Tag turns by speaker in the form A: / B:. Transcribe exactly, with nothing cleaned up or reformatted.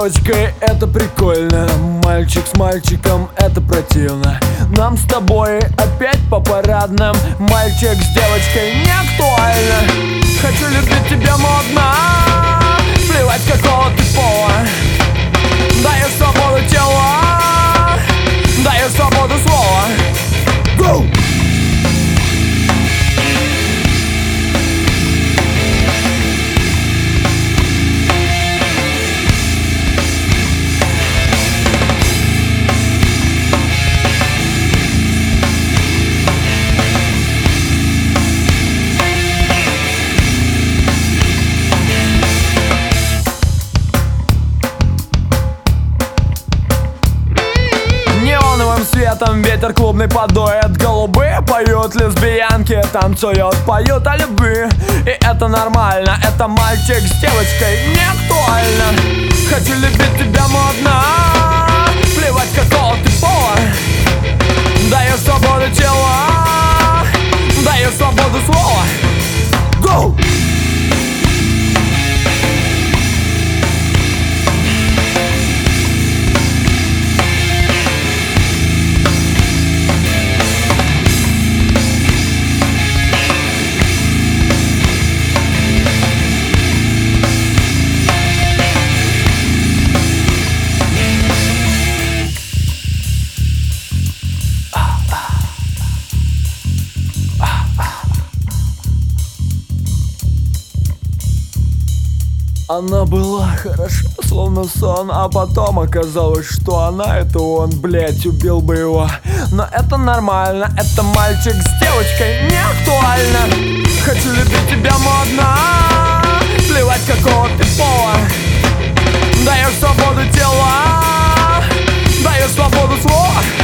A: девочкой это прикольно, мальчик с мальчиком это противно. Нам с тобой опять по парадным, мальчик с девочкой не актуально. Хочу любить тебя модно, плевать какого ты пола. Даешь свободу тела, даешь свободу слова. Go! Светом ветер клубный подует, голубые поют, лесбиянки танцуют, поют о любви. И это нормально, это мальчик с девочкой не актуально. Хочу любить тебя модно, плевать какого ты пола. Даешь свободу тела, даешь свободу слова. Go! Она была хороша, словно сон, а потом оказалось, что она это он. Блять, убил бы его. Но это нормально, это мальчик с девочкой не актуально. Хочу любить тебя модно, плевать какого ты пола. Даешь свободу тела, даешь свободу слова.